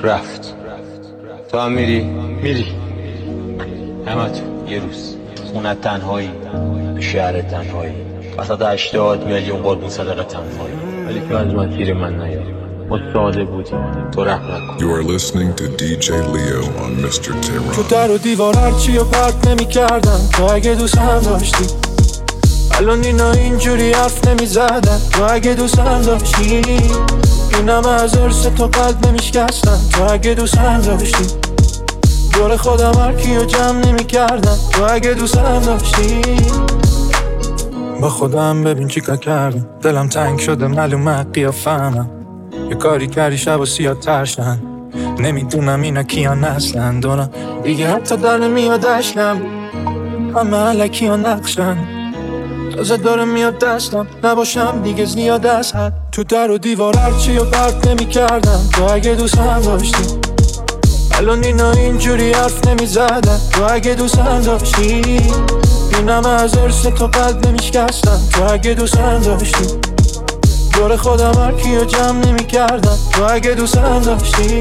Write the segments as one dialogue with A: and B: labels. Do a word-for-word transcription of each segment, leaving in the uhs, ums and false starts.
A: رفت. تو هم میری؟ میری همه تو یه روز خونت تنهایی، تو شهر تنهایی، وسط هشتاد میلیون قربون صدقه تنهایی، ولی تو از مسیر من نیاری. ما ساده بودیم، تو رحم نکن.
B: You are listening to دی جی Leo on میستر Tehran.
C: تو در و دیوار هرچی و پرت نمی کردم، تو اگه دوست هم داشتی. الان اینا اینجوری حرف نمی زدن، تو اگه دوست هم داشتی. اینم از ارس تو قلب نمی شکستن، تو اگه دوست هم داشتی. دور خودم هرکی رو جمع نمی کردم، تو اگه دوست هم داشتی. با خودم ببین چی کار کردم، دلم تنگ شده معلومه قیافه‌ام. یه کاری کردی شب و سیاه ترشن، نمیدونم اینا کیان اصلن. دونم دیگه حتی در نمیاد اشکم، همه علکی ها نقشن. تازه داره میاد دستم، نباشم دیگه زیاد از حد. تو در و دیوار هرچی و پرت نمی کردم، تو اگه دوست هم داشتی. الان اینا اینجوری حرف نمی زدن، تو اگه دوست هم داشتی. اینم از ارس تو قلب نمی شکستن، تو اگه دوست هم داشتی. دور خودم هرکی رو جمع نمی کردم، تو اگه دوست هم داشتی.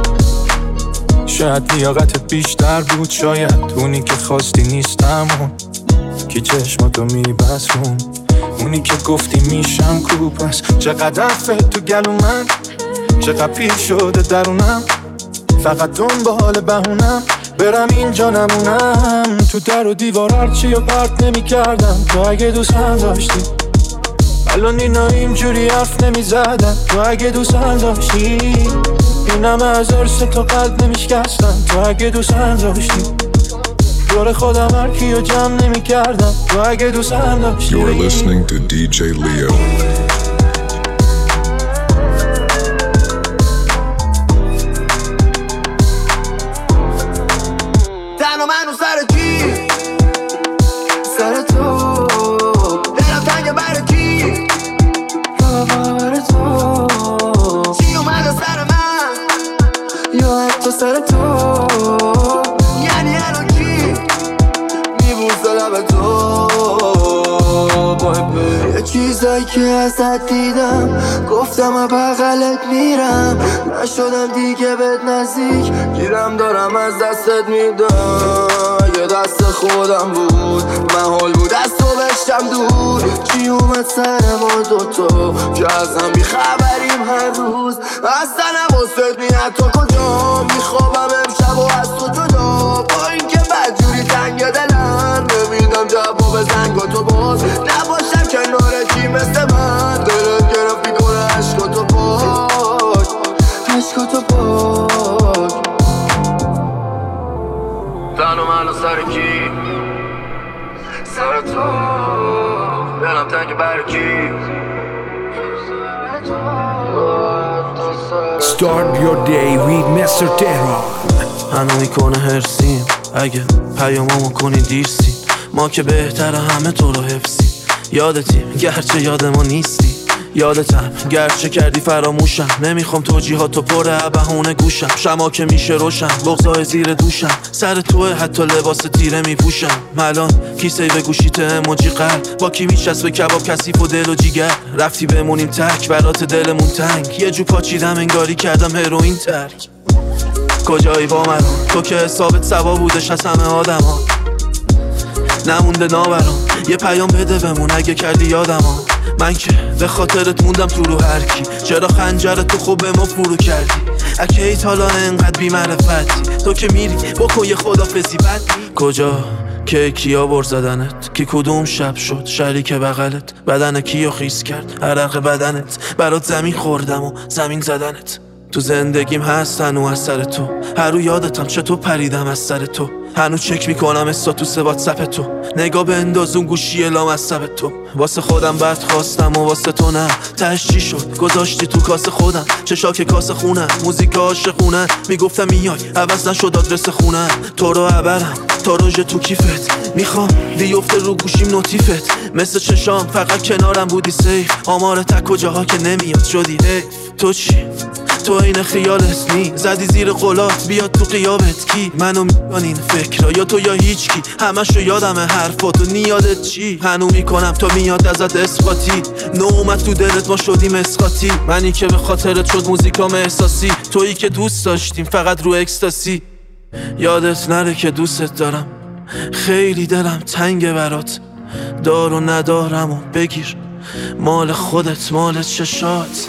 C: شاید لیاقتت بیشتر بود، شاید اونی که خواستی نیستم، اون که چشماتو میبسون، اونی که گفتی میشم کو. پس چقدر فت تو گلو من، چقدر پیر شده درونم، فقط دنبال بهونم برم اینجا نمونم. تو در و دیوار هرچی و پرت نمی کردم، تو اگه دوست هم داشتی. الان اینا اینجوری حرف نمی زدن، تو اگه دوست هم داشتی. اینم از ارس تو قلب نمی شکستن، تو اگه دوست هم داشتی. دور خودم هرکی رو جمع نمی کردم، تو اگه دوست هم داشتی.
B: You are listening to دی جی Leo.
D: تنها من و سر کی؟ سر تو. دلم تنگه برای کی؟ برای تو. چی اومده سر من؟ یا حتی سر تو. یعنی الان کی میبوسه لب تو؟ یه چیزایی که ازت دیدم، گفتم بغلت میرم، نشدم دیگه بهت نزدیک، گیرم دارم از دستت میدم. یه دست خودم بود، محال بود از تو بشم دور. چی اومد سر ما دوتا که از هم بیخبریم هر روز. اصلا نواسط میاد تو کجا، میخوابم امشب و از تو جدا. با این که بدجوری تنگ دلم، نمیدم جواب زنگاتو باز. نباشم کنارتی مثل من، دلت گرفتی دور عشقاتو پاک، عشقاتو پاک. تنو منو سر کی؟ سر تو. دلم تنگ برای کی؟
E: Start your day with میستر Tehran.
C: هنو میکنه هرسیم اگه پیاممو کنی دیرسی، ما که بهتر همه تو رو حفظی. یادتیم گرچه یاد ما نیستی، یادتم گرچه کردی فراموشم. نمیخوام توجیهاتو پره بهونه گوشم، شما که میشه روشن بغضای زیر دوشم. سر توه حتی لباس تیره میپوشم. الان کیسه به گوشیت اموجی قلب، با کی میچسبه کباب کثیف و دل و جیگر. رفتی بمونیم تک برات دلمون تنگ، یه جو پاچیدم انگاری کردم هروئین ترک. کجایی با من تو که حسابت سوا بودش از همه آدم ها، نمونده نابرام. یه پیام بده بمون اگه کردی یادم ها. من که به خاطرت موندم تو رو هر کی، چرا خنجرت تو خوب به ما فرو کردی. اکیت حالا انقدر بی معرفتی، تو که میری بکن یه خدافزی بد. کجا که کیا بر زدنت، کی کدوم شب شد شریک بغلت، بدن کیو خیس کرد عرق بدنت. برات زمین خوردم و زمین زدنت. تو زندگیم هست هنو از سر تو، هر رو یادتم چطور پریدم از سر تو. هنو چک میکنم استاتوس واتساپ تو، نگاه به اندازون گوشی لامصب تو. واسه خودم بد خواستم و واسه تو نه، تهش چی شد گذاشتی تو کاسه خودم. چشاک کاسه خونن، موزیک عاشقونن، میگفتم میای عوض نشد آدرس خونن. تو رو عبرم تا روژ تو کیفت، میخوام بیفته رو گوشیم نوتیفت. مثل چشام فقط کنارم بودی سیف، آمار تک و جاها که نمیاد شدی حیف. تو چی؟ تو این خیالت نی زدی زیر قلات بیاد تو قیابت کی منو میکنی این فکرها یا تو یا هیچ کی همشو یادمه حرفاتو نیادت چی هنو میکنم تا میاد ازت اسقاطی نو اومد تو دلت ما شدیم اسقاطی منی که به خاطرت شد موزیکام احساسی تویی که دوست داشتیم فقط رو اکستاسی یادت نره که دوستت دارم خیلی دلم تنگه برات دار و ندارم و بگیر مال خودت مال چشات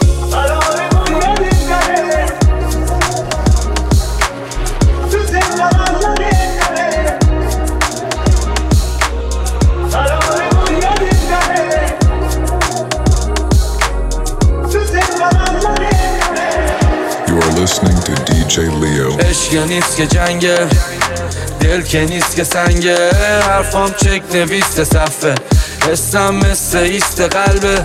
B: You are listening to دی جی Leo.
F: عشق نیست که جنگه دل که نیست که سنگه حرفام چک نویسته صفه حسم مثل ایست قلبه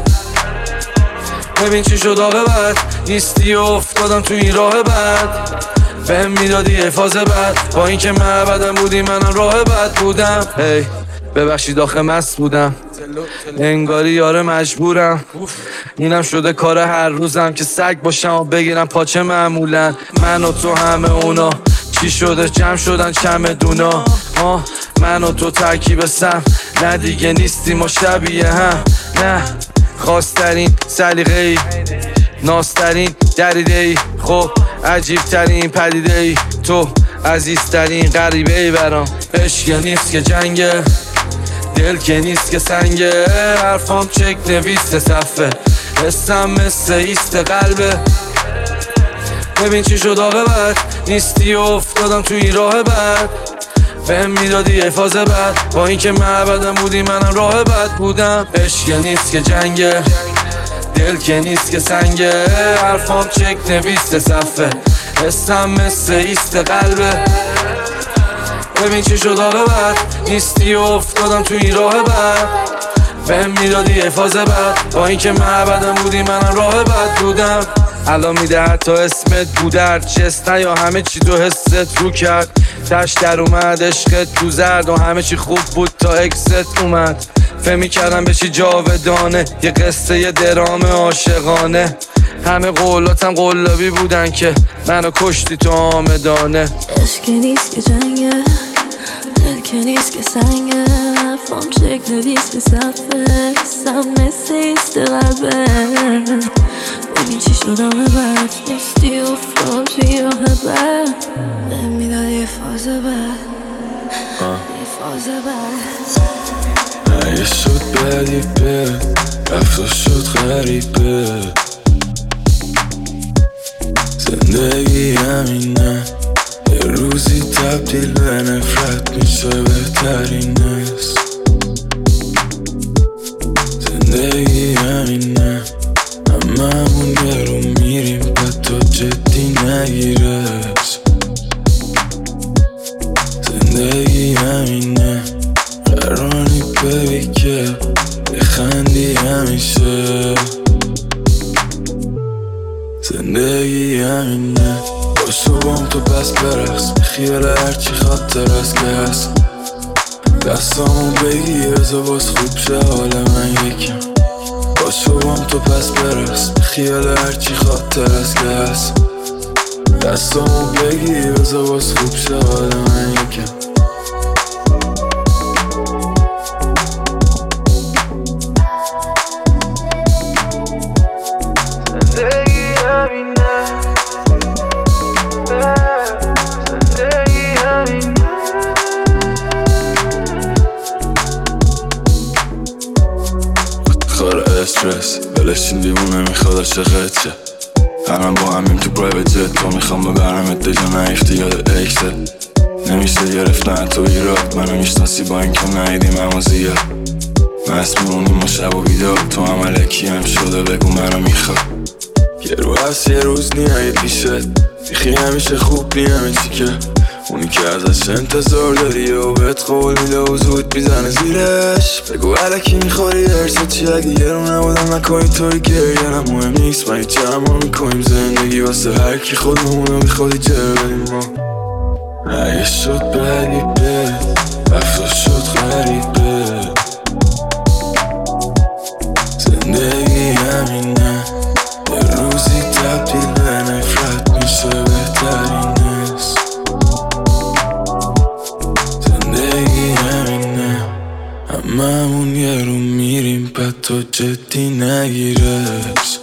F: ببین چی شد آقا بعد نیستی و افتادم تو این راه بعد بهم میدادی حفاظ بعد با این که معبدم بودی منم راه بعد بودم هی hey. ببخشید آخه مست بودم انگاری یاره مجبورم اینم شده کار هر روزم که سگ باشم و بگیرم پاچه معمولا من و تو همه اونا چی شده جمع شدن چمدونا آه من و تو ترکیب سم نه دیگه نیستیم و شبیه هم نه خواسترین سلیقه ای ناسترین دریده ای خب عجیب ترین پدیده ای تو عزیزترین غریبه ای برام عشق نیست که جنگه دل که نیست که سنگه حرفام چک نویسته صفه حسم مثل ایست قلبه ببین چی شد آقا بعد نیستی و افتادم تو این راه بعد بهم میدادی حفاظ بعد با این که معبدم بودی منم راه بعد بودم عشق نیست که جنگه دل که نیست که سنگه حرفام چک نویسته صفه حسم مثل ایست قلبه ببین چی شد آقا بعد نیستی و افتادم تو این راه بعد بهم میدادی حفاظ بعد با این که معبدم بودی منم راه بعد بودم الان میده حتی اسمت بود هرچست نه یا همه چی تو حست رو کرد تش در اومد عشقت تو زرد و همه چی خوب بود تا اکست اومد فهمی کردم به چی جاودانه یه قصه یه درام عاشقانه همه قولاتم قلابی بودن که منو کشتی تو آمدانه
G: عشق نیست که جنگه دل که نیست که سنگه حرفام چک نویست که صفه حسم مثل ایست قلبه ببین چی شدم بعد نیستی افتام توی راه بعد بهم میدادی حفاظ بعد حفاظ بعد
H: اگه شد بدی به رفت شد غریبه زندگی همینه یه روزی تبدیل به نفرت میشه بهترین است زندگی همینه هممون برو میریم به تو جدی نگیرش زندگی همینه قرانی ببی که بخندی همیشه زندگی همینه باشو بام تو پس برقص خیال هرچی خاطر است که هست دستامو بگیر بزا باز خوب شه حال من یکم باشو بام تو پس برقص خیال هرچی خاطر است که هست دستامو بگیر بزا باز خوب شه حال من یکم استرس بلشین دیمونه میخواد عاشقت شه همم با همیم تو پرایوت جت تو میخوام ببرمت دجا نیفتی یاد اکست نمیشه گرفتن تو ایراد منو میشناسی با این که نهیدیم اما زیاد مست میمونیم و شب و بیدار تو هم علکی هم شده بگو منو میخواد یه رو هست یه روز نیایی پیشت بیخی همیشه خوب نی همه چی که اونی که ازش انتظار داری و بهت قول میده و زود میزنه زیرش بگو علکی میخوری درست چی اگه یه رو نبودم نکنی توی گریه نه مهم نیست من هیچ همه میکنیم زندگی واسه هر کی خودمونو میخوادی چه بدیم ما اگه شد بدی به رفت شد غریبه زندگی همینه یه روزی تبدیل به نفرت تو جدی نگیرش،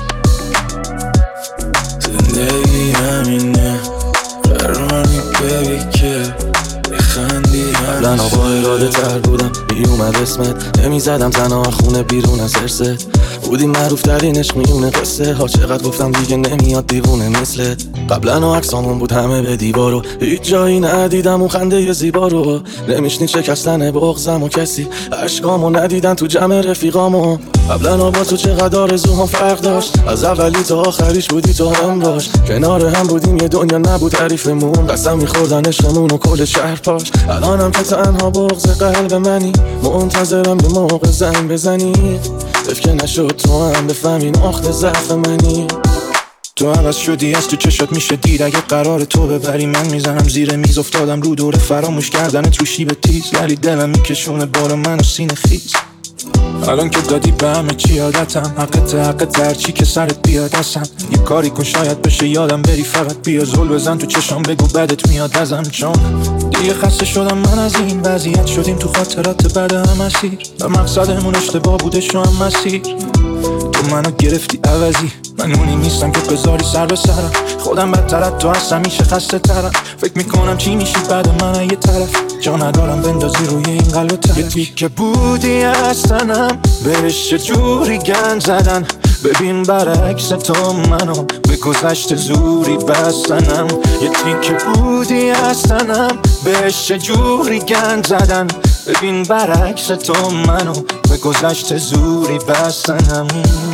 H: زندگی همینه، قراری ببی که بخندی
C: قبلا با اراده تر بودم، میومد اسمت نمیزدم تنها خونه بیرون از ارست، بودی معروف ترین عشق میونه قصه ها، چقدر گفتم دیگه نمیاد دیوونه مثلت. قبلا عکسامون بود همه به دیوارو، هیچ جایی ندیدم اون خنده زیبا رو، نمیشنید شکستن بغضم و کسی عشقامو ندیدن تو جمع رفیقامو. قبلا با تو چقدر آرزوهام فرق داشت، از اولی تا آخریش بودی تو هم باش، کنار هم بودیم یه دنیا نبود تعریفمون، قسم میخوردن عشقمون و کل شهر پاش. الانم که تنها بغض قلب منی، منتظرم به موقع زنگ بزنی، حیف که نشد تو هم بفهمی نقطه ضعف منی.
I: تو عوض شدی از تو چشات میشه دید، اگه قرار تو ببری من میزنم زیر میز، افتادم رو دور فراموش کردن تو شیب تیز، ولی دلم میکشونه بارو منو سینه خیز. الان که دادی به همه چی عادتم، حقت حقت هرچی که سرت بیاد ازم، یه کاری کن شاید بشه یادم بری، فقط بیا زل بزن تو چشام بگو بدت میاد ازم، چون دیگه خسته شدم من از این وضعیت، شدیم تو خاطرات بعد هم اسیر، و مقصدمون اشتباه بوده شو هم مسیر. تو منو گرفتی عوضی، من اونی نیستم که بذاری سر به سرم، خودم بدترت تو هستم میشه خسته ترم، فکر میکنم چی میشی بعد من یه طرف، جا ندارم بندازی روی این قلب ترک. یه تیکه بودی هستنم بهش جوری گند زدن، ببین برعکس تو منو به گذشت زوری بستنم، یه تیکه بودی هستنم بهش جوری گند زدن، ببین برعکس تو منو به گذشت زوری بستنم.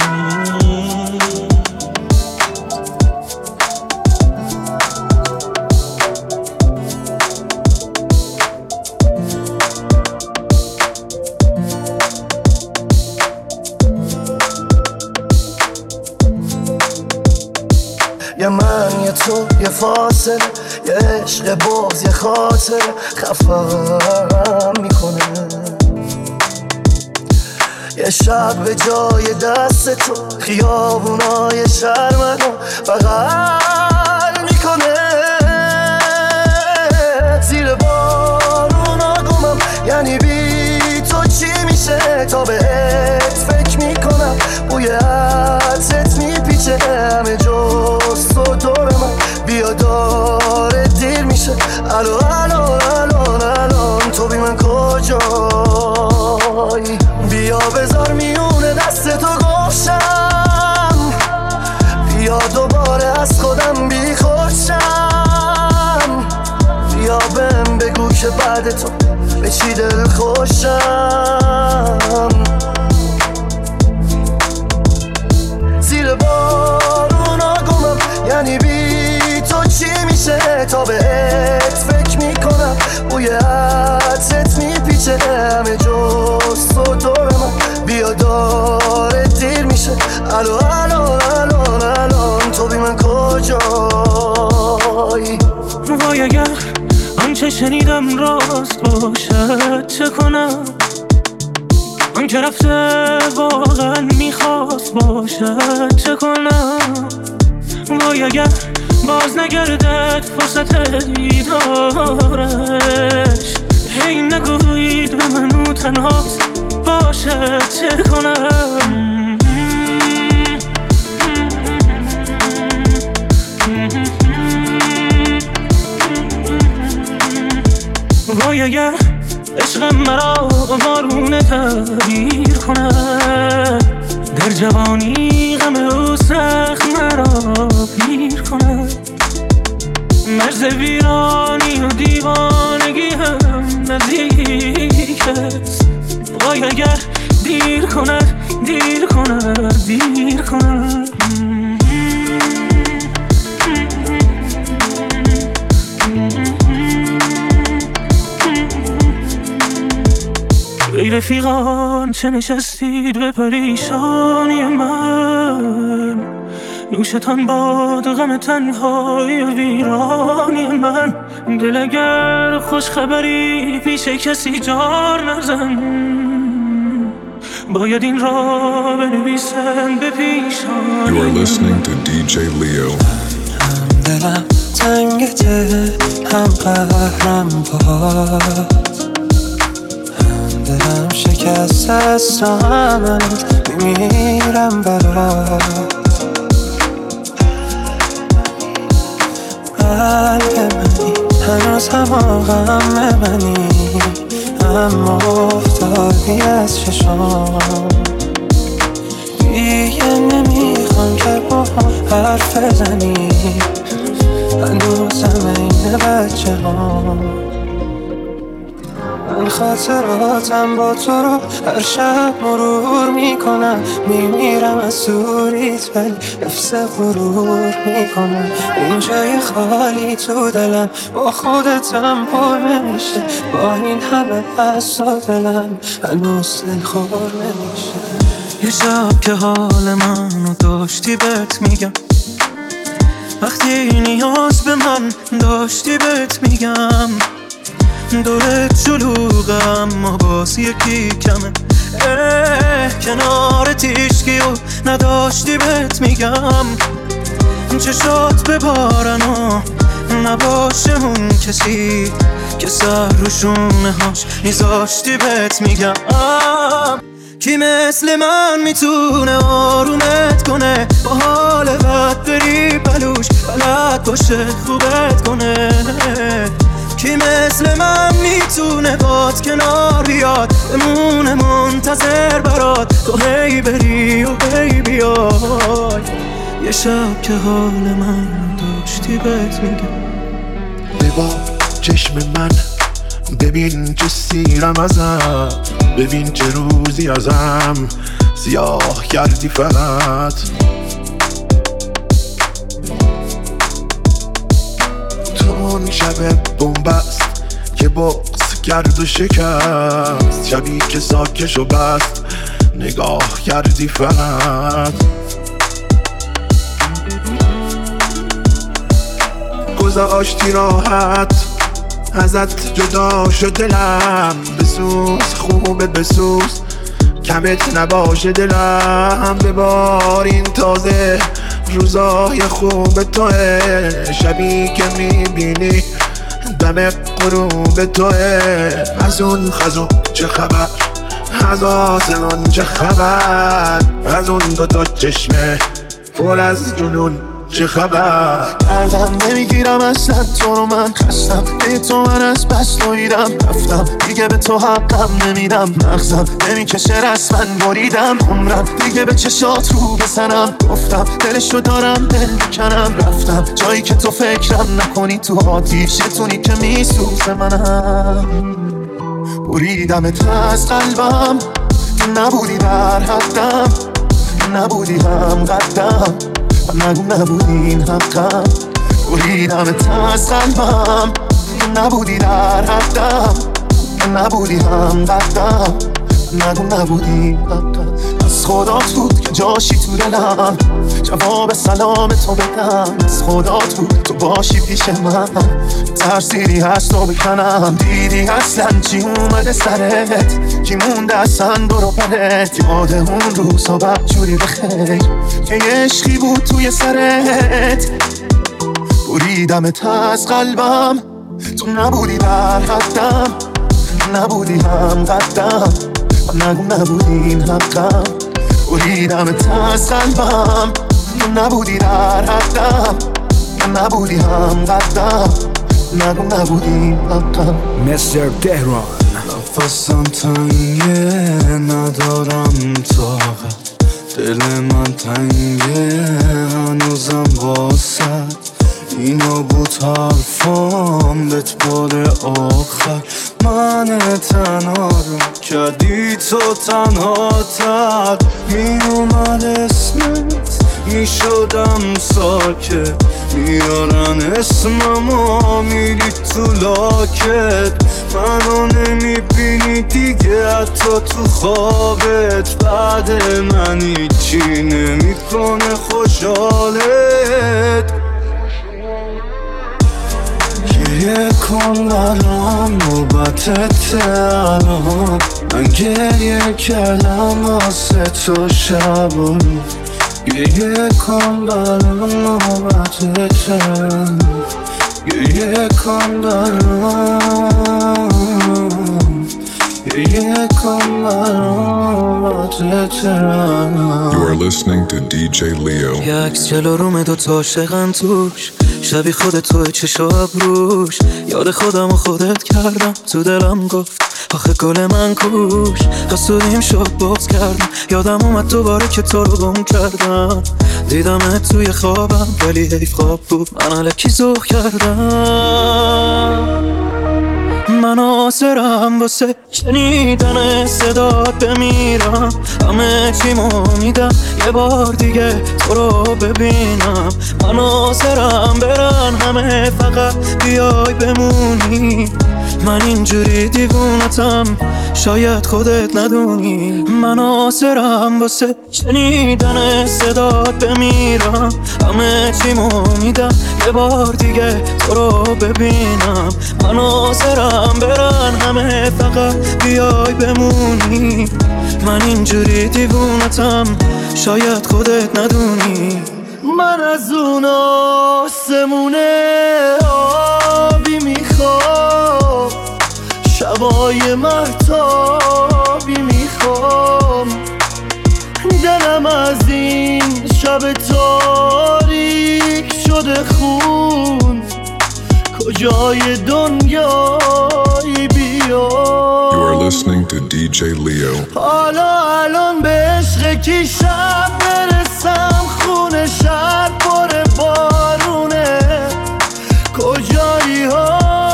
D: یه من یه تو یه فاصله، یه عشق بغض یه خاطره خفم میکنه، یه شب به جای دست تو خیابونای شهر منو بغل میکنه، زیر بارونا گمم یعنی بی تو چی میشه، تا بهت فکر میکنم بوی عطرت میپیچه همه جز تو دور من، بیا داره دیر میشه، الان الان الان الان تو بی من کجایی، بیا بذار میونه دست تو گوشم، بیا دوباره از خودم بی خوشم، بیا بهم بگو که بعد تو به چی دل خوشم، زیر بارونا گمم یعنی بی تو چی میشه، تا بهت فکر میکنم بوی عطرت میپیچه همه جز تو دور من، بیا داره دیر میشه، الان الان الان الان تو بی من کجایی.
C: وای اگر آنچه شنیدم راست باشد چه کنم، آن که رفته واقعا میخواست باشد چه کنم، وای اگر باز نگردد فرصت دیدارش، هی نگویید به من او تنهاست باشد چه کنم. وای اگر عشق مرا بارونه تغییر کند، در جوانی غم او سخت مرا پیر کند، مرز ویرانی و دیوانگی هم نزدیک است، وای اگر دیر کند دیر کند دیر کند. ای رفیقان چه نشستید به پریشانی من، نوشتان باد غم تنهای ویرانی من، دل اگر خوش خبری پیش کسی جار نزن، باید این را بنویسن به پیشانی.
B: You are listening to دی جی Leo.
J: هم دلم تنگته هم قهرم باز، هم دلم شکر از دست همت میمیرم برات. قلب منی هنوز هم آقم منی، اما افتادی از چشام. دیگه نمیخوام که با هم حرف بزنی، هنوزم این بچه ها. من خاطراتم با تو رو هر شب مرور میکنم، میمیرم از دوریت ولی حفظ غرور میکنم. این جای خالی تو دلم با خودتم پر نمیشه، با این همه حس و دلم هنوز دلخور نمیشه. یه شب که حال منو داشتی بهت میگم، وقتی نیاز به من داشتی بهت میگم. دورت شلوغم اما باز یکی کمه، کنار تیشکی و نداشتی بهت میگم. چشات ببارن و نباشه اون کسی که سر رو شونه هاش میذاشتی بهت میگم. کی مثل من میتونه آرومت کنه، با حال بد بری بلوش بلد باشه خوبت کنه. کی مثل من میتونه باد کنار بیاد، بمونه منتظر برات تو هی بری و هی بیای. یه شب که حال من داشتی بهت میگم.
I: ببا چشم من ببین چه سیرم ازم، ببین چه روزی ازم سیاه کردی فقط. تو اون شب بومبست که بغض کرد و شکست، شبی که ساکش و بست نگاه کردی فقط. گذاشتی راحت ازت جدا شد دلم، بسوز خوبه بسوز کمت نباشه دلم. ببار این تازه روزای خوب توه، شبی که میبینی دم غروب توه. از اون خزون چه خبر، از آسمان چه خبر، از اون دوتا چشمه پر از جنون چه خبر.
D: دردم نمیگیرم اصلا تو رو، من خستم به تو، من از بس دویدم رفتم دیگه به تو حقم نمیدم. مغزم نمیکشه رسما بریدم، عمرم دیگه به چشات رو بزنم. گفتم دلشو دارم دل بکنم، رفتم جایی که تو فکرم نکنی، تو آتیشتونی که میسوزه منم. بریدمت از قلبم، نبودی در حدم، نبودی هم قدم، نگو نبودی این حقم. بریدمت از قلبم، نبودی در حدم، نبودی هم قدم، نگو نبودی حقم. از خدات بود که جاشی تو دلم، جواب سلام تو بدم. از خدات بود تو باشی پیش من، ترسیدی هست تو بکنم. دیدی اصلا چی اومده سرت، کی مونده اصلا برو برت. یاد اون روزا بدجوری بخیر که یه عشقی بود توی سرت. بریدمت از قلبم، تو نبودی در حدم، نبودی هم قدم، نگو نبودی این حقم. بریدمت از قلبم، تو نبودی در حدم، نبودی هم قدم، نگو نبودی حقم.
E: مستر تهران.
C: نفسم تنگه ندارم طاقت، دل من تنگه هنوزم واسد. اینا بود حرفام بهت بار آخر، من تنها رو کردی تو تنها تر. می اومد اسمت می شدم ساکت، میارن اسممو میری تو لاکت. منو نمیبینی دیگه حتی تو خوابت، بعد من هیچی نمیکنه خوشحالت. گریه کن برام نوبتت الان، من گریه کردم واسه تو شب و روز. گریه کن برام نوبتت الان، گریه کن برام، گریه
I: یکم برات ترانم.
B: You are listening to دی جی Leo.
J: یه عکس جلو روم دوتا عاشقن توش، شبیه خودت توی چشم ابروش. یاد خودم و خودت کردم، تو دلم گفت آخه گل من کوش. حسودیم شد باز کردم، یادم اومد دوباره که تو رو گم کردم. دیدمت توی خوابم ولی حیف خواب بود، من الکی ذوق کردم. من آسرم واسه شنیدن صدات بمیرم، همه چیمو میدم یه بار دیگه تو رو ببینم. من آسرم برن همه فقط بیای بمونی. من اینجوری دیوونتم شاید خودت ندونی. من آسرم واسه شنیدن صدات بمیرم، همه چیمو میدم یه بار دیگه تو رو ببینم. من آسرم برن همه فقط بیای بمونی. من اینجوری دیوونتم شاید خودت ندونی.
D: من از اون آسمونه آبی میخوام، شبای مرتابی میخوام. دلم از این شب تاریک شده خون، کجای دنیایی بیام.
B: You are listening to دی جی Leo.
D: حالا الان به عشق کی شب برسم، خونه شهر پر بارونه. کجایی ها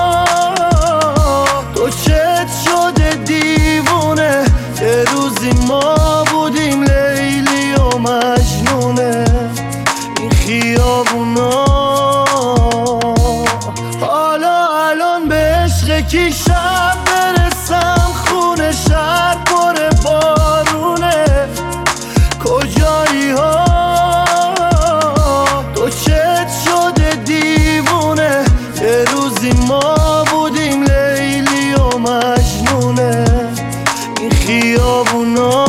D: تو چت شده دیوونه. یه روزی ما بودیم لیلی و مجنونه این خیابونا. حالا الان به عشق کی شب برسم، خونه شهر پر بارونه. کجایی ها تو چت شده دیوونه. یه روزی ما بودیم لیلی و مجنونه این خیابونا.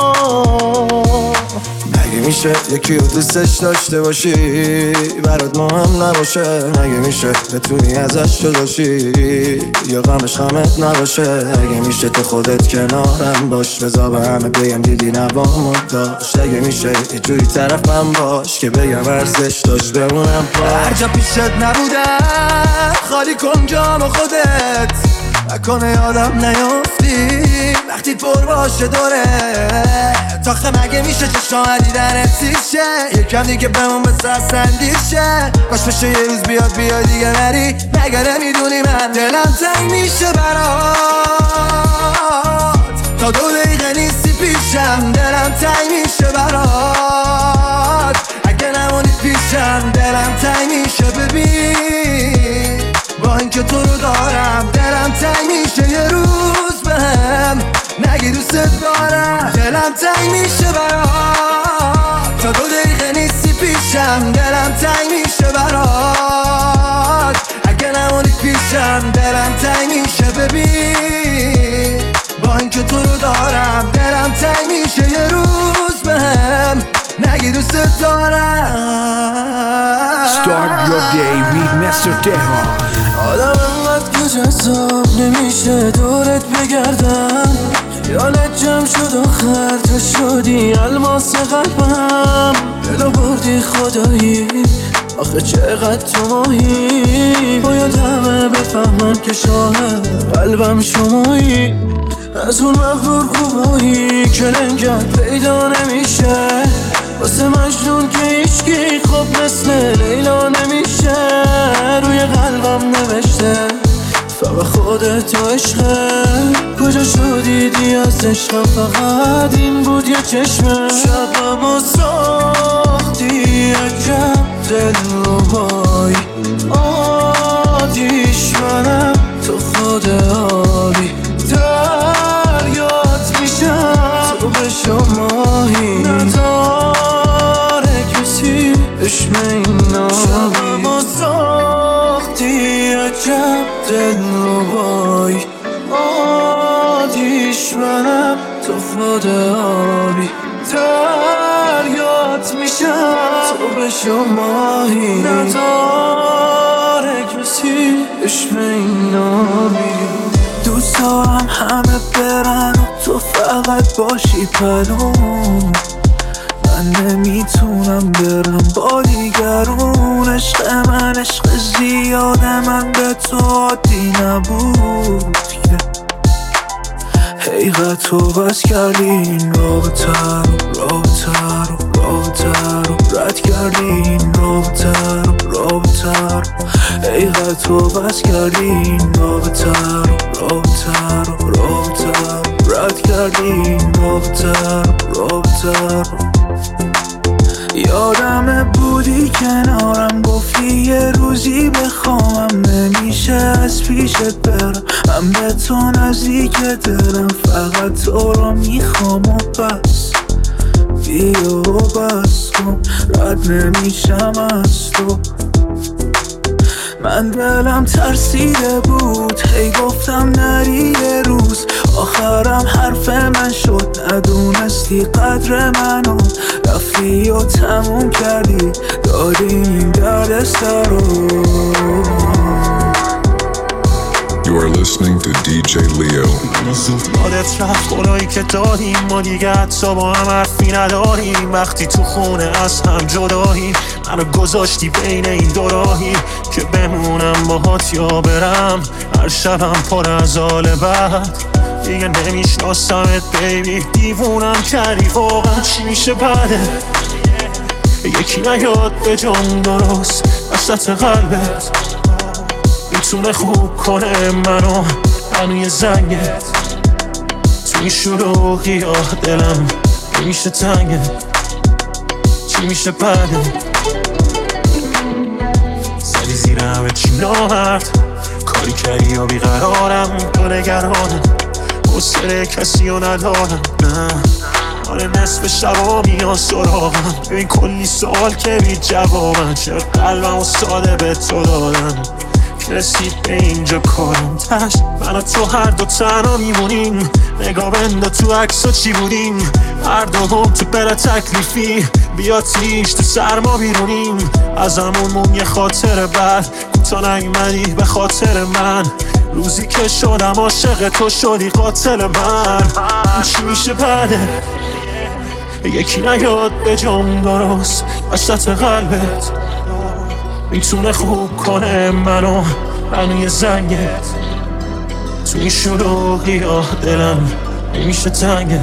I: مگه میشه یکی رو دوستش داشته باشی برات مهم نباشه؟ مگه میشه بتونی ازش جداشی یا غمش غمت نباشه؟ مگه میشه تو خودت کنارم باش، بذار به همه بگم دیدی نوامو داشت؟ مگه میشه یه جوری طرف من باش که بگم ارزش داشت بمونم پاش؟ هر جا پیشت نبودم خالی کن جام خودت، نکنه یادم نیافتی وقتی پر باشه دوره. تاخه مگه میشه چشام دیدنت سیشه؟ یکم دیگه بمون بس از سندیشه. باش بشه یه روز بیاد بیای دیگه نری، مگه نمیدونی من دلم تنگ میشه برات. تا دو دقیقه نیستی پیشم دلم تنگ میشه برات. اگه نمونی پیشم دلم تنگ میشه. ببین با اینکه تو رو دارم دلم تنگ میشه. یه روز بهم نگی دوست دارم، دلم تنگ میشه برات. تا دو دقیقه نیستی پیشم دلم تنگ میشه برات. اگه نمونی پیشم دلم تنگ میشه. ببین با اینکه تو رو دارم دلم تنگ میشه. یه روز بهم نگی دوست دارم.
E: Start your day with mister Terror.
J: آدم انقدر که جذاب نمیشه دورت بگردم. یالت جمع شد آخر تو شدی الماس قلبم. دلو بردی خدایی آخه چقدر تو ماهی. باید همه بفهمن که شاهد قلبم شمایی. از اون مغرور خوبایی که لنگت پیدا نمیشه، واسه مجنون که هیچکی خوب مثل لیلا نمیشه. روی قلبم نوشته فقط خودت و عشقه. کجا شدی دی از عشقم؟ فقط این بود یه چشمه. شبم و ساختی یکم دل رو بای آتیش منم تو خود آبی. دریات میشم تو به شماهی، نداره کسی عشق این نامی. شبم و ساختی یکم دل رو بای آتیش منم تو خود آبی. دریات میشم تو به شماهی، نداره کسی عشق این نامی. دوست دارم همه برن و تو فقط باشی پلوم. من نمیتونم برم با دیگرون. عشق من عشق زیاده، من به تو عادی نبود. حقیقت تو بس کردی این رابطه رو، رابطه رو، رابطه رو رد کردی این رابطه رو، رابطه رو. حقیقت تو بس کردی این رابطه رو، رابطه رو، رابطه رو رد کردی این رابطه رو، رابطه رو. یادم بودی کنارم، گفتی یه روزی بخوامم، نمیشه از پیشت برم. من به تو نزدیک دلم، فقط تو رو میخوام و بس. بیا و بس کن، رد نمیشم از تو. من دلم ترسیده بود، هی گفتم نری یه روز. آخرم حرف من شد، ندونستی قدر منو. رفتی و تموم کردی، دادی این درد سر رو.
B: You are listening to دی جی Leo.
K: زود یادت رفت قولایی که دادیم، ما دیگه حتی با هم حرفی نداریم. وقتی تو خونه از هم جداییم، منو گذاشتی بین این دو راهی که بمونم باهات یا برم. هر شبم پر از حال بد، دیگه نمیشناسمت بیبی. دیوونم کردی واقعا، چی میشه بعده؟ یکی نیاد به جام درست وسط قلبت، میتونه خوب کنه منو هنوی زنگت. توی شروعی یا دلم نمیشه تنگت، چی میشه بعده؟ زدی زیر همه چی نامرد، کاری کردی یا بیقرارم. تو نگرانم، حوصله کسی رو ندارم. نه آره نصف شبا میان سراغم، ببین کلی سوال که بی جوابن. چرا قلبم و ساده به تو دادم، رسید به اینجا کارم تش. من و تو هر دو تنها میمونیم، نگاه بنده تو عکسا چی بودیم. هر دوم تو بلا تکلیفی، بیا تیش تو سرما بیرونیم. از همون مون یه خاطر بد، کوتا نیومدی به خاطر من. روزی که شدم عاشق تو شدی قاتل من. چی میشه بعده؟ یکی نیاد به جام درست وسط قلبت، میتونه خوب کنه منو هنوی زنگت. تو این شروعی یا دلم نمیشه تنگت،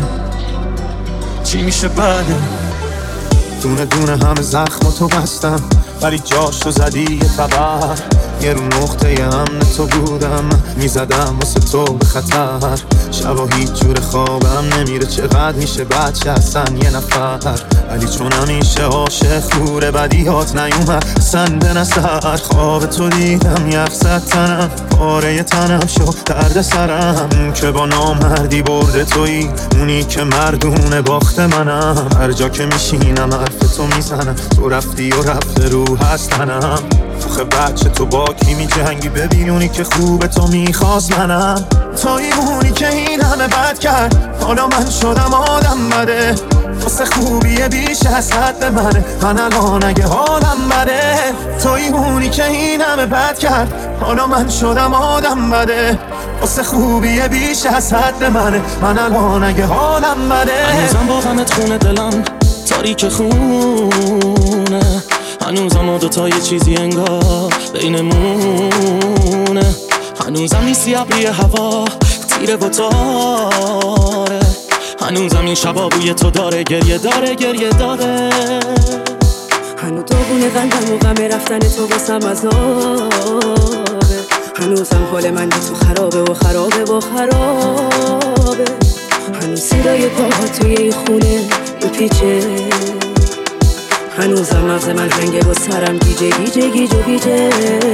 K: چی میشه بعده؟
I: دونه دونه همه زخماتو بستم، ولی جاشو زدی یه تبر. یه رو نقطه امن تو بودم، میزدم واسه تو به خطر. شبا هیچ جور خوابم نمیره، چقدر میشه بچه هستن یه نفر. ولی چون همیشه عاشق خوره بدیات نیومد سن به نظر. خواب تو دیدم یخ زد تنم، پاره تنم شد درد سرم. که با نامردی برده تویی، اونی که مردونه باخت منم. هر جا که میشینم حرف تو میزنم، تو رفتی و رفته رو هستنم. آخه بچه تو با کی می جنگی، ببینونی که خوب تو میخواست منم. توی اونی که این همه بد کرد، حالا من شدم آدم بده. واسه خوبیه بیش از حد منه، من الان اگه حالم بده. توی اونی که این همه بد کرد، حالا من شدم آدم بده. واسه خوبیه بیش از حد منه، من الان اگه حالم بده.
C: هنوزم با غمت خونه دلم تاریک خونه، هنوزم ما دوتا یه چیزی انگار بینمونه. هنوزم نیستی ابری هوا تیره و تاره، هنوزم این شبا بوی تو داره، گریه داره گریه داره.
G: هنوز داغون قلبم و غم رفتن تو باسم عذابه. هنوزم حال من به تو خرابه و خرابه و خرابه. هنوز صدای پا توی این خونه میپیچه، هنوزم مغز من رنگه و سرم گیجه گیجه گیجه گیجه.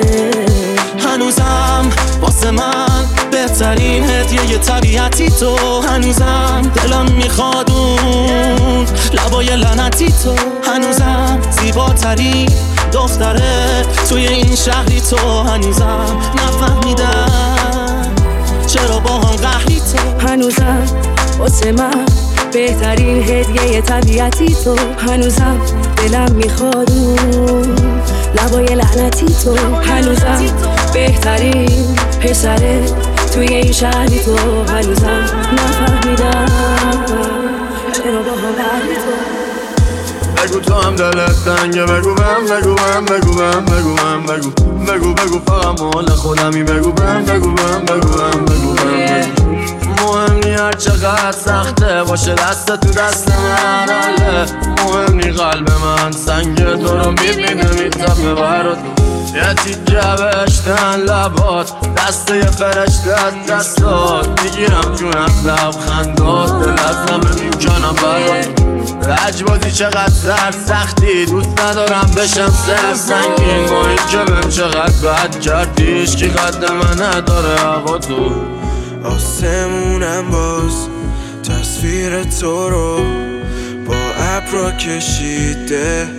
C: هنوزم واسه من بهترین هدیه ی طبیعتی تو. هنوزم دلم میخواد اون لبای لعنتی تو. هنوزم زیباترین دختره توی این شهری تو. هنوزم نفهمیدم چرا با هم قهری تو.
G: هنوزم واسه من بهترین هدیه طبیعتی تو. هنوزم دلم میخواد اون لبای لعنتی تو. هنوزم بهترین پسره توی این شهری تو هنوزم نفهمیدم چرا با هم بردی تو.
D: بگو تو هم دلت تنگه، بگو بهم، بگو بهم، بگو بهم، بگو بهم، بگو بگو بگو فقط مال خودمی، بگو بهم، بگو بهم، بگو بهم، بگو بهم. مهم نی هر چقدر سخته باشه دست تو دست من حاله، مهم نی قلب من سنگ تو رو میبینه میتپه برات، یه تیکه بشتن لبات دست یه فرشتت دستات، میگیرم جونت لبخندات دل از همه میکنم برات. لجبازی چقدر سر سختی دوست ندارم بشم سر سنگین، با این که بهم چقدر بد کردیش که قد من نداره هوا تو.
L: آسمونم باز تصویر تو رو با ابرا کشیده،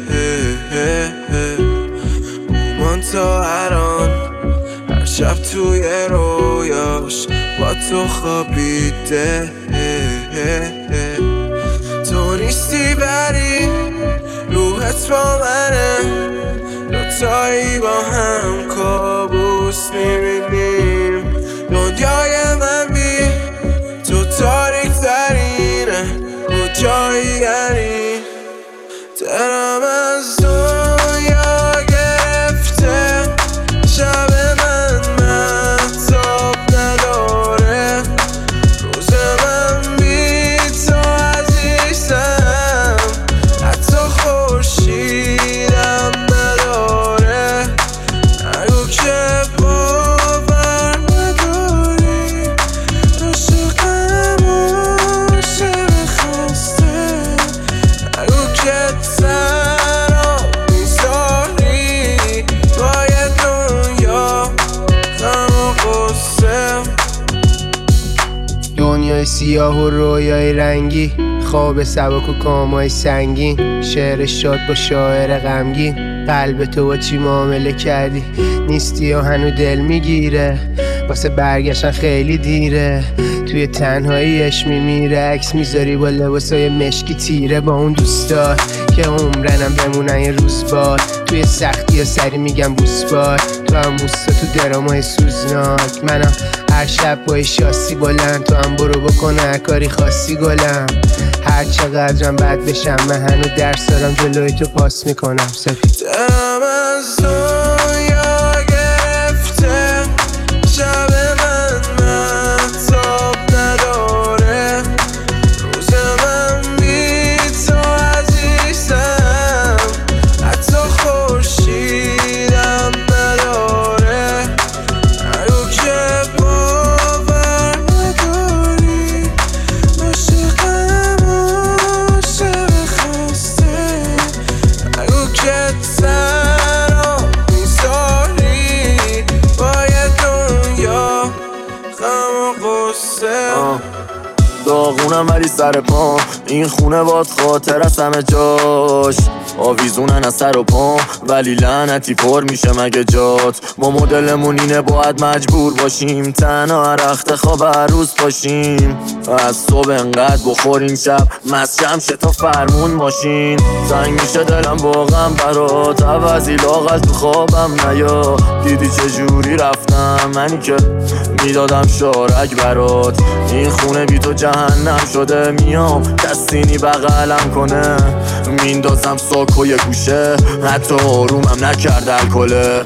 L: مومان تا الان هر شب توی رویاش با تو خوابیده. تو نیستی بری روحت با منه، دوتایی با هم کابوس میبینیم، دنیای من بی تو تاریک ترینه، کجایی یعنی دلم از دنیا گرفته، شب من مهتاب نداره، روز من بی تو عزیزم، حتی خورشیدم نداره، نگو که باور نداری، عاشقم عاشق خسته، نگو که تنها میذاری توی دنیا غم و غصه.
M: دنیای سیاه و رویای رنگی، خواب سبک و کامای سنگین، شعر شاد با شاعر غمگین، قلب تو با چی معامله کردی نیستی و هنو دل میگیره، واسه برگشتن خیلی دیره، توی تنهاییش میمیره، عکس میذاری با لباسای مشکی تیره با اون دوستات که عمرنم بمونن یه روز باد، توی سختی ها سری میگم بوس باد، تو هم بوستا تو درامای سوزناک، منم هر شب با شاسی بلند، تو هم برو بکنه هر کاری خاصی گلم، هر چقدرم بد بشم من هنو درس دارم جلوی تو پاس میکنم سفید.
L: دلم از دنیا گرفته، شب من مهتاب نداره، روز من بی تو عزیزم، حتی خورشیدم نداره، نگو که باور نداری، عاشقم عاشق خسته، نگو که تنها میذاری با یه دنیا غم و غصه.
N: داغونم ولی سر پا، این خونه باد خاطر از همه جاش، آویزونن از سر و پا ولی لعنتی پر میشه مگه جات، ما مدلمون اینه باید مجبور باشیم تنها هر وقت خواب هر روز باشیم، از صبح انقدر بخوریم شب مسجم شه تا فرمون ماشین، زنگ میشه دلم واقعا برات، عوضی لاغل تو خوابم نیا، دیدی چجوری رفتم منی که میدادم شارک برات، این خونه بی تو جهنم شده، میام دستینی بغلم کنه، میندازم ساکو یه گوشه حتی آرومم نکرد الکله،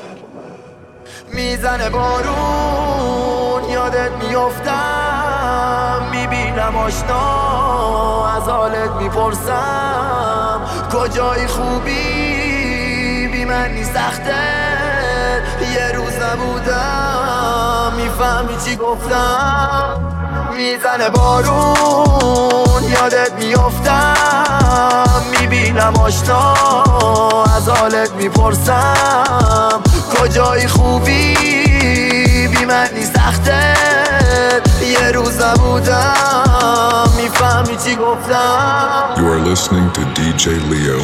D: میزنه بارون یادت میافتم، میبینم آشنا از حالت میپرسم، کجای خوبی بی من نیست سخته، یه روز نبودم میفهمی چی گفتم، میزنه بارون یادت میافتم، میبینم آشنا از حالت میپرسم، کجای خوبی بی من نیست سخته، یه روز نبودم میفهمی چی گفتم.
B: You are listening to دی جی Leo.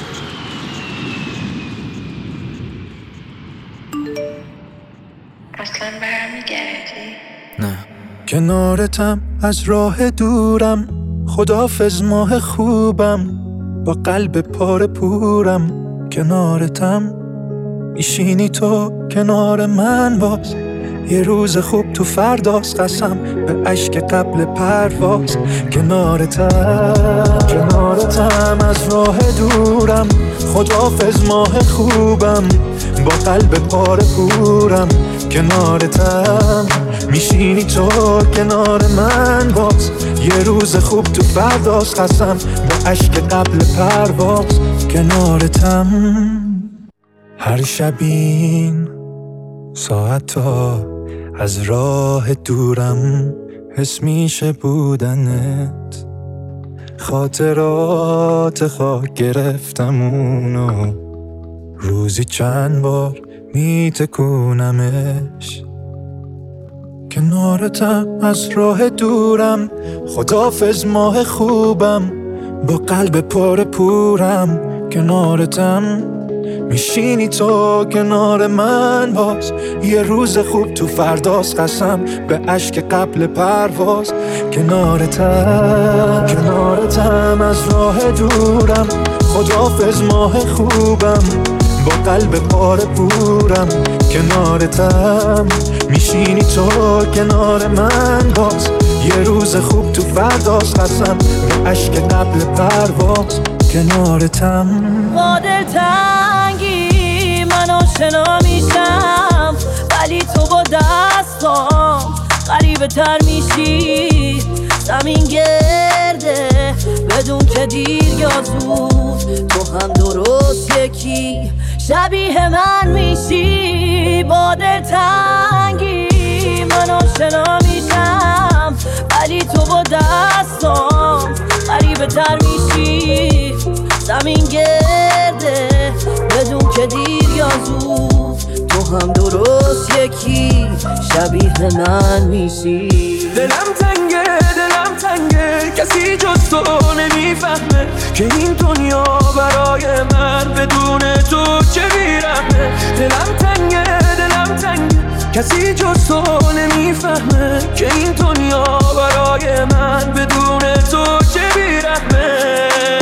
O: اصلا برمیگردی؟
I: نه کنارتم از راه دورم، خدافظ ماه خوبم، با قلب پاره پورم، کنارتم میشینی تو کنار من باز، یه روز خوب تو فرداست، قسم به اشک قبل پرواز. کنارتم کنارتم از راه دورم، خداحافظ ماه خوبم با قلب پاره پورم. کنارتم میشینی تو کنار من باز، یه روز خوب تو فرداست، قسم به اشک قبل پرواز. کنارتم هر شبین ساعتا از راه دورم، حس میشه بودنت، خاطرات خاک گرفتم اونو، روزی چند بار میتکونمش. کنارتم از راه دورم، خداحافظ ماه خوبم با قلب پر پورم. کنارتم میشینی تو کنار من باز، یه روز خوب تو فرداست، قسم به اشک قبل پرواز. کنارتم کنارتم از راه دورم، خداحافظ ماه خوبم با قلب پاره پورم. کنارتم میشینی تو کنار من باز، یه روز خوب تو فرداست، قسم به اشک قبل پرواز. کنارتم
P: با دلتنگی من آشنا میشم، ولی تو با دستام غریبه تر میشی. زمین گرده بدون که دیر یا زود، تو هم درست یکی شبیه من میشی. با دلتنگی من آشنا میشم، ولی تو با دستام غریبه تر میشی. زمین گرده بدون که دیر یا زود، تو هم درست یکی شبیه من میشی.
J: دلم تنگه دلم تنگه کسی جز تو نمیفهمه که این دنیا برای من بدون تو چه بیرحمه. دلم تنگه دلم تنگه کسی جز تو نمیفهمه که این دنیا برای من بدون تو چه بیرحمه.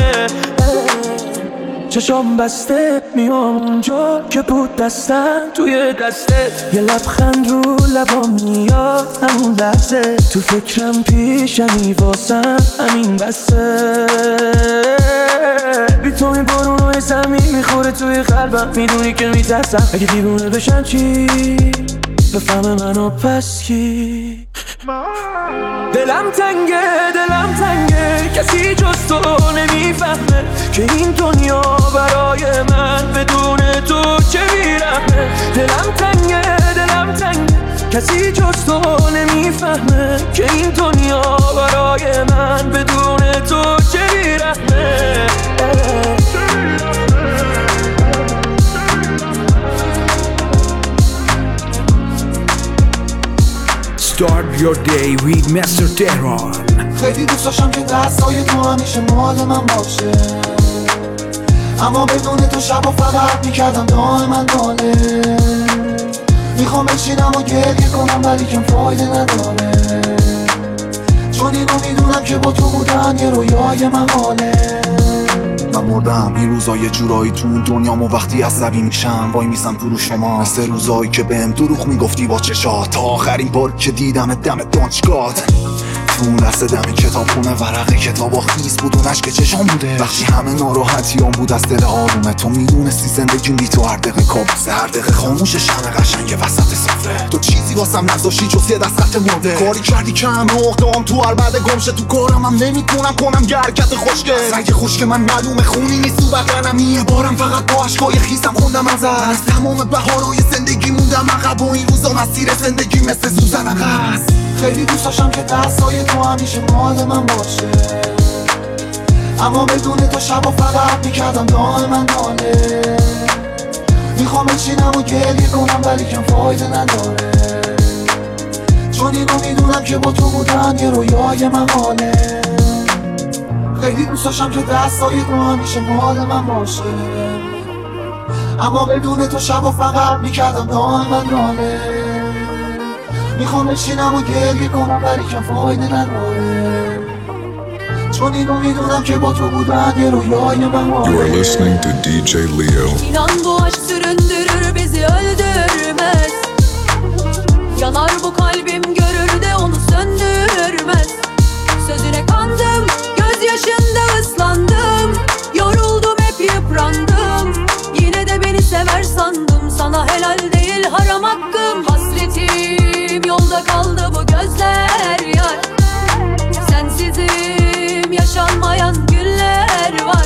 J: چشم بسته میام اونجا که بود دستم توی دسته، یه لبخند رو لبام میاد همون لحظه، تو فکرم پیشمی واسم همین بسه. بی تو این بارونای زمین میخوره توی قلبم، میدونی که میترسم اگه دیوونه بشم چی بفهم منو پس کی. دلم تنگه دلم تنگه کسی جز تو نمیفهمه که این دنیا برای من بدون تو چه بیرحمه. دلم تنگه دلم تنگه کسی جز تو نمیفهمه که این دنیا برای من بدون تو چه بیرحمه.
E: Start your day with mister Tehran.
D: خیلی دوست داشتم که دستای تو همیشه مال من باشه، اما بدون تو شب و فقط میکردم دائما ناله. میخوام بچینم و گریه کنم ولی کم فایده نداره، چون اینو میدونم که با تو بودن یه رویای من حاله. من مردم این روزا یه جورایی تو اون دنیامو، وقتی عصبی میشم وای میسم تو رو شما، مثل روزایی که بهم دروغ میگفتی با چشات، تا آخرین بار که دیدم دم دانشگاه. تو اون لحظه دم کتابخونه ورق کتابا خیس بود و نشک چشام بوده، وقتی همه ناراحتیام بود از دل آرومه. تو میدونستی زندگیم بی تو هر دقیقه کابوسه، هر دقیقه خاموش شمع قشنگ وسط سفره. تو چیزی واسم نذاشتی جز یه دست خط مرده، کاری کردی که همه اقدام تو هر بعد گمشه. تو کارم هم نمیتونم کنم یه حرکت خوشگل، رنگ خوشک من معلومه خونی نیست تو بدنم. یه بارم فقط با عشقای خیسم خوندم ازت، از تمام بهارای زندگی موندم عقب و این روزا مسیر زندگی مثل سوزن عقب. خیلی دوست داشتم که دستای تو همیشه مال من باشه، اما بدون تو شب و فقط میکردم دائما ناله. میخوام بچینم و گریه کنم ولی کم فایده نداره، چون اینو میدونم که با تو بودن یه رویای من حاله. خیلی دوست داشتم که دستای تو همیشه مال من باشه، اما بدون تو شب و فقط میکردم دائما ناله. میخوام بچینم و گریه کنم ولی کم فایده نداره، چون اینو میدونم که با تو بودن یه رویای من حاله.
B: You are listening to دی جی Leo.
G: İnan bu aşk süründürür bizi öldürmez. Yanar
P: sana helal değil haram hakkım. Hasretim yolda kaldı bu gözler yar. Sensizim yaşanmayan günler var.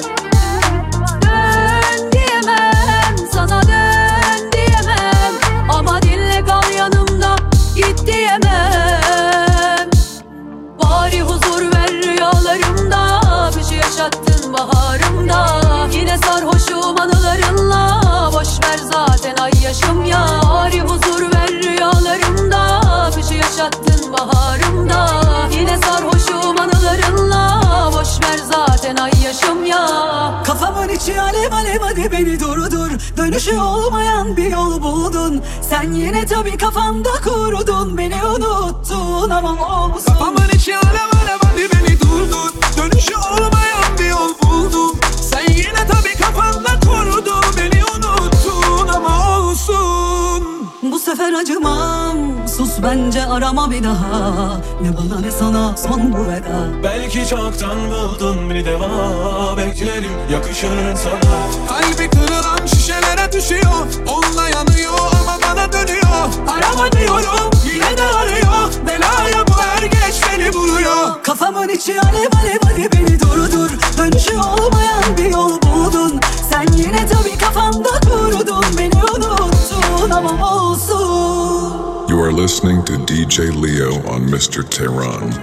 P: Dön diyemem sana, dön diyemem, ama dinle kal yanımda, git diyemem. Bari huzur ver rüyalarımda, kışı yaşattın baharımda. Yine sarhoşum anılarınla, boş ver zaten ay yaşım ya. Bari huzur ver rüyalarımda, kışı yaşattın baharımda. Yine sarhoşum anılarınla, boş ver zaten ay yaşım ya.
Q: Kafamın içi alev alev, hadi beni durdur. Dönüşü olmayan bir yol buldun. Sen yine tabii kafanda kurudun, beni unuttun ama olsun.
L: Kafamın içi alev alev, hadi beni durdur. Dönüşü olmayan bir yol buldum. Sen yine tabii kafanda kurudun, beni unuttun ama olsun.
Q: Bu sefer acımam, sus bence arama bir daha. Ne bana ne sana son bu veda.
K: Belki çoktan buldun bir deva, beklerim yakışır sana.
L: Kalbi kırılan şişelere düşüyor, onunla yanıyor ama bana dönüyor. Arama diyorum yine de arıyor, belaya bu er geç beni vuruyor.
Q: Kafamın içi alev alev, hadi beni durdur. Dönüşü olmayan bir yol buldun. Sen yine tabii kafanda kurudun, beni unuttun ama olsun.
B: You are listening to D J Leo on mister Tehran.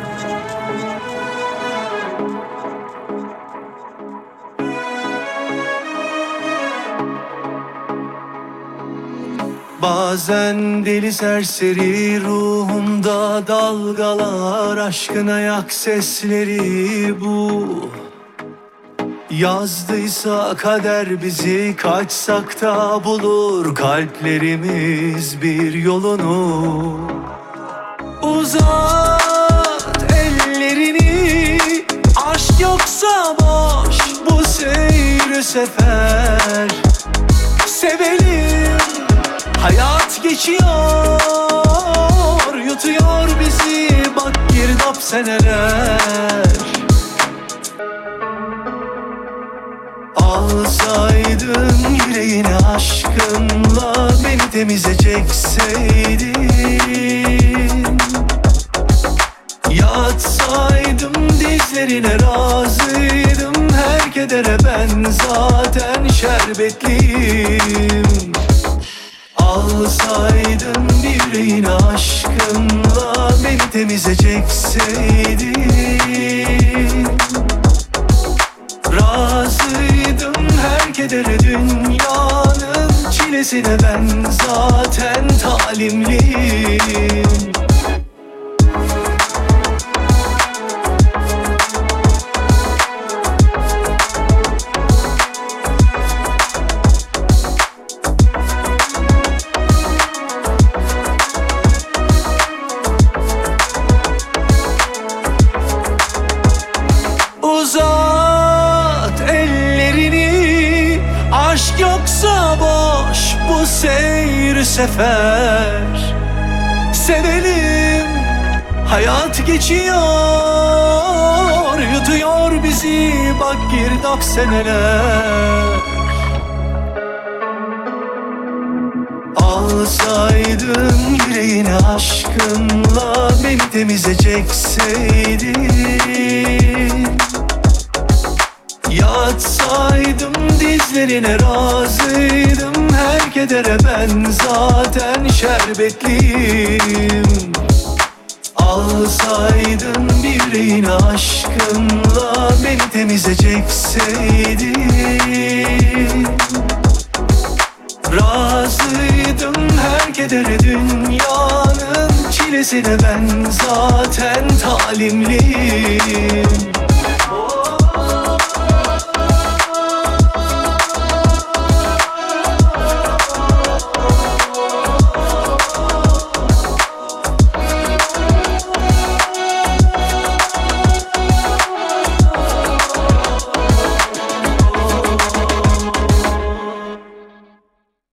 J: Bazen deli serseri ruhumda dalgalar, aşkın ayak sesleri bu. Yazdıysa kader bizi, kaçsak da bulur kalplerimiz bir yolunu. Uzat ellerini, aşk yoksa boş bu seyir sefer. Sevelim, hayat geçiyor, yutuyor bizi, bak girdap seneler. Alsaydın yüreğine aşkınla, beni temize çekseydin. Yatsaydım dizlerine razıydım, her kedere ben zaten şerbetliyim. Alsaydın yüreğine aşkınla, beni temize çekseydin. Razıydım her kedere, dünyanın çilesine ben zaten talimliyim. Uzat ellerini, aşk yoksa boş bu seyir sefer. Sevelim, hayat geçiyor, yutuyor bizi, bak girdap seneler. Alsaydın yüreğine aşkınla, beni temize çekseydin. Yatsaydım dizlerine razıydım, her kedere ben zaten şerbetliyim. Alsaydın yüreğine aşkınla, beni temize çekseydin. Razıydım her kedere, dünyanın çilesine ben zaten talimliyim.